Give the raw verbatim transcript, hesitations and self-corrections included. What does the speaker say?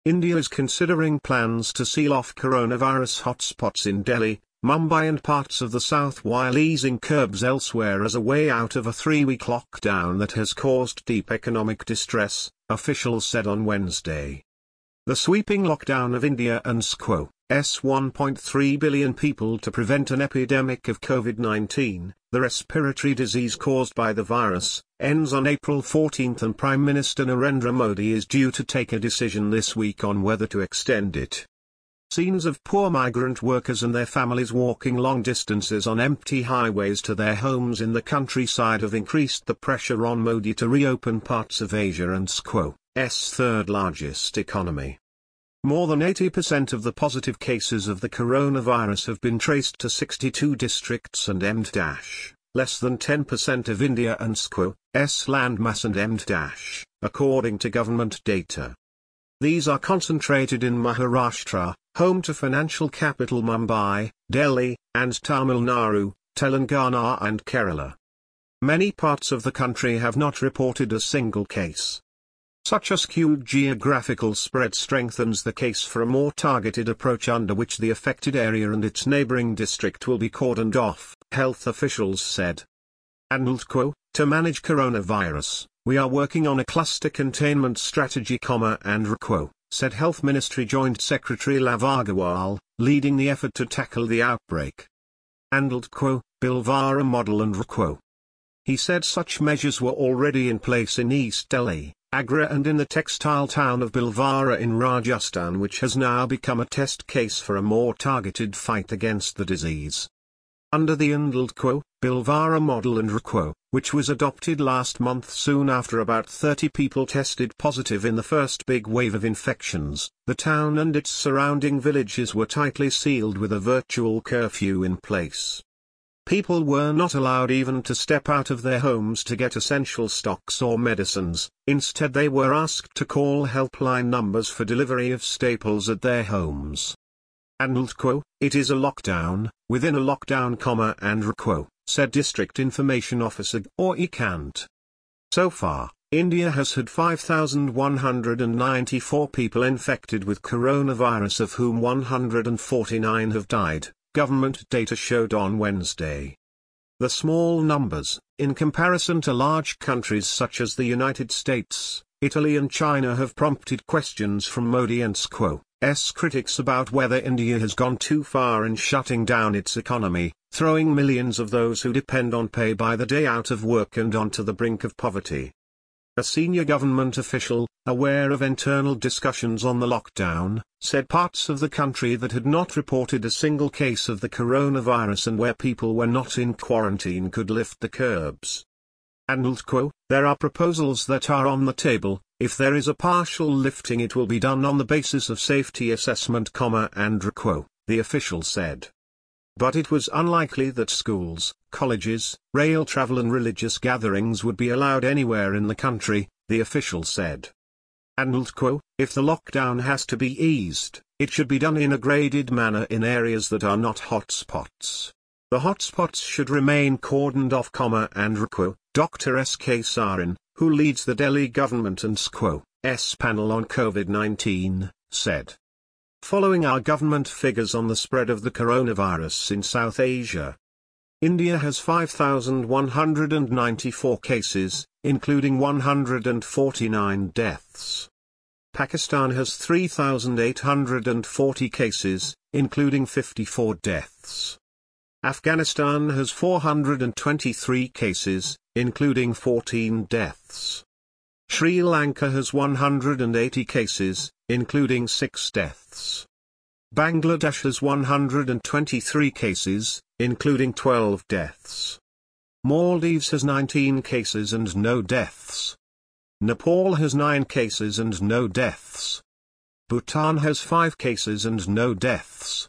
India is considering plans to seal off coronavirus hotspots in Delhi, Mumbai and parts of the south while easing curbs elsewhere as a way out of a three-week lockdown that has caused deep economic distress, officials said on Wednesday. The sweeping lockdown of India and S one point three billion people to prevent an epidemic of COVID nineteen, the respiratory disease caused by the virus, ends on April fourteenth and Prime Minister Narendra Modi is due to take a decision this week on whether to extend it. Scenes of poor migrant workers and their families walking long distances on empty highways to their homes in the countryside have increased the pressure on Modi to reopen parts of Asia and S third largest economy. More than eighty percent of the positive cases of the coronavirus have been traced to sixty-two districts and M less than ten percent of India and S landmass and M according to government data. These are concentrated in Maharashtra, home to financial capital Mumbai, Delhi, and Tamil Nadu, Telangana and Kerala. Many parts of the country have not reported a single case. Such a skewed geographical spread strengthens the case for a more targeted approach under which the affected area and its neighboring district will be cordoned off, health officials said. And to manage coronavirus, we are working on a cluster containment strategy, and said Health Ministry Joint Secretary Lav Agarwal, leading the effort to tackle the outbreak. And Bhilwara model and He said such measures were already in place in East Delhi, Agra and in the textile town of Bhilwara in Rajasthan, which has now become a test case for a more targeted fight against the disease. Under the Bhilwara model and which was adopted last month soon after about thirty people tested positive in the first big wave of infections, the town and its surrounding villages were tightly sealed with a virtual curfew in place. People were not allowed even to step out of their homes to get essential stocks or medicines, instead they were asked to call helpline numbers for delivery of staples at their homes. And it is a lockdown, within a lockdown, and said District Information Officer or Ekant. So far, India has had five thousand one hundred ninety-four people infected with coronavirus, of whom one hundred forty-nine have died, government data showed on Wednesday. The small numbers, in comparison to large countries such as the United States, Italy and China, have prompted questions from Modi and S critics about whether India has gone too far in shutting down its economy, throwing millions of those who depend on pay by the day out of work and onto the brink of poverty. A senior government official, aware of internal discussions on the lockdown, said parts of the country that had not reported a single case of the coronavirus and where people were not in quarantine could lift the curbs. And there are proposals that are on the table. If there is a partial lifting, it will be done on the basis of safety assessment, and the official said. But it was unlikely that schools, colleges, rail travel and religious gatherings would be allowed anywhere in the country, the official said. And if the lockdown has to be eased, it should be done in a graded manner in areas that are not hotspots. The hotspots should remain cordoned off, and Doctor S K Sarin, who leads the Delhi government and S panel on COVID nineteen, said. Following our government figures on the spread of the coronavirus in South Asia, India has five thousand one hundred ninety-four cases, including one hundred forty-nine deaths. Pakistan has three thousand eight hundred forty cases, including fifty-four deaths. Afghanistan has four hundred twenty-three cases, including fourteen deaths. Sri Lanka has one hundred eighty cases, including six deaths. Bangladesh has one hundred twenty-three cases, including twelve deaths. Maldives has nineteen cases and no deaths. Nepal has nine cases and no deaths. Bhutan has five cases and no deaths.